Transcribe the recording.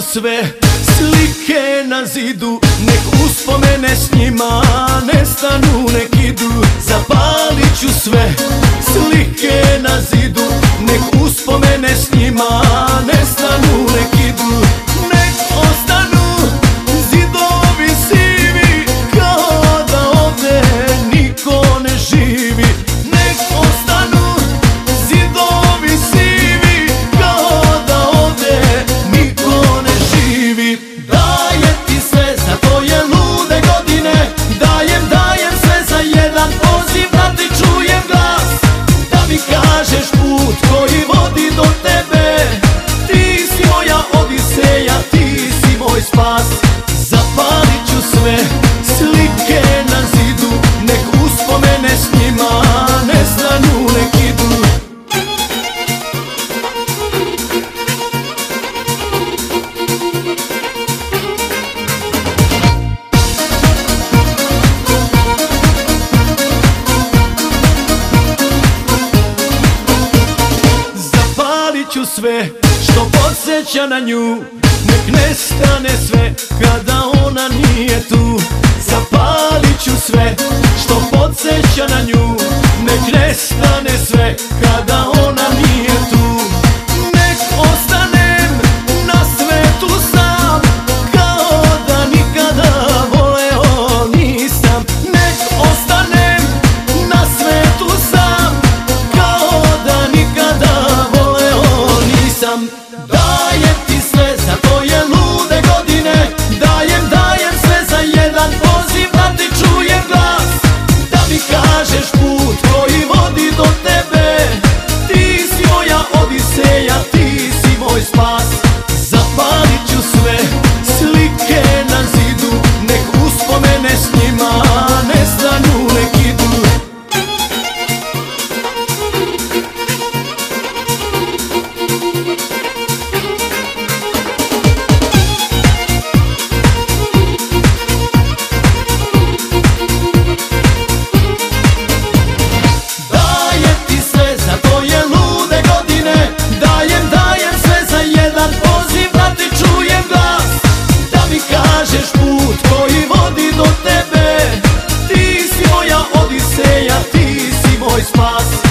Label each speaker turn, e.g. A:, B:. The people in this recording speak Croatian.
A: sve slike na zidu, nek uspomene s njima nestanu, nek idu. Zapalit ću sve slike na zidu, nek uspomene s njima nestanu, nek idu. Nek ostanu zidovi sivi, kao da ovde niko ne živi. Nek ostanu zidovi sivi, kao da ovde niko ne živi. Dajem ti sve za tvoje lude godine, dajem sve za jedan poziv da ti čujem glas, da mi kažeš put koji vodi do tebe. Ti si moja odiseja, ti si moj spas. Zapalit ću sve slike na zidu, nek uspomene s njima nestanu, nek idu. Zapalit ću sve što podsjeća na nju, nek nestane sve kada ona nije tu. Zapalit ću sve što podsjeća na nju, nek nestane sve kada ona nije tu. Nek ostanem na svetu sam, kao da nikada voleo nisam. Nek ostanem na svetu sam, kao da nikada voleo nisam. Dajem ti sve za tvoje lude godine, dajem sve za jedan poziv da ti čujem glas, da mi kažeš put koji vodi do tebe. Ti si moja odiseja, ti si moj spas. Zapalit ću sve slike na zidu, nek uspomene s njima nestanu, nek idu. Kažeš put koji vodi do tebe. Ti si moja odiseja, ti si moj spas.